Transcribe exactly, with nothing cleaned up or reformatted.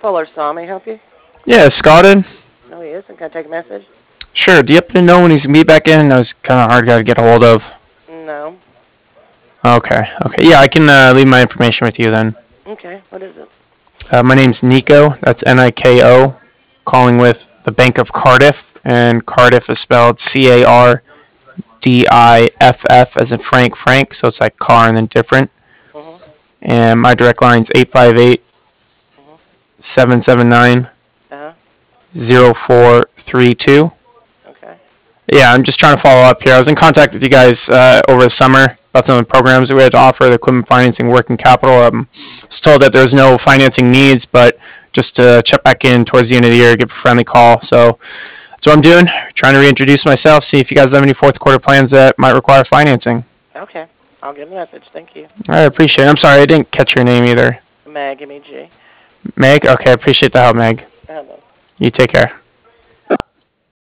Fuller Saw, may I help you? Yeah, Scotted. No, he isn't. Can I take a message? Sure. Do you happen to know when he's gonna be back in? That was kind of hard guy to get a hold of. No. Okay. Okay. Yeah, I can uh, leave my information with you then. Okay, what is it? Uh, my name's Nico. That's N I K O. Calling with the Bank of Cardiff, and Cardiff is spelled C A R D I F F as in Frank Frank. So it's like car and then different. Mm-hmm. And my direct line's eight five eight, Mm-hmm. seven seven nine, Uh-huh. zero four three two. Okay. Yeah, I'm just trying to follow up here. I was in contact with you guys uh, over the summer about some of the programs that we had to offer, the equipment financing, working capital. Um, I was told that there's no financing needs, but just to check back in towards the end of the year, give a friendly call. So that's what I'm doing, trying to reintroduce myself, see if you guys have any fourth quarter plans that might require financing. Okay. I'll give a message. Thank you. I appreciate it. I'm sorry, I didn't catch your name either. Mag, give me G. Meg? Okay, I appreciate the help, Meg. Hello. You take care.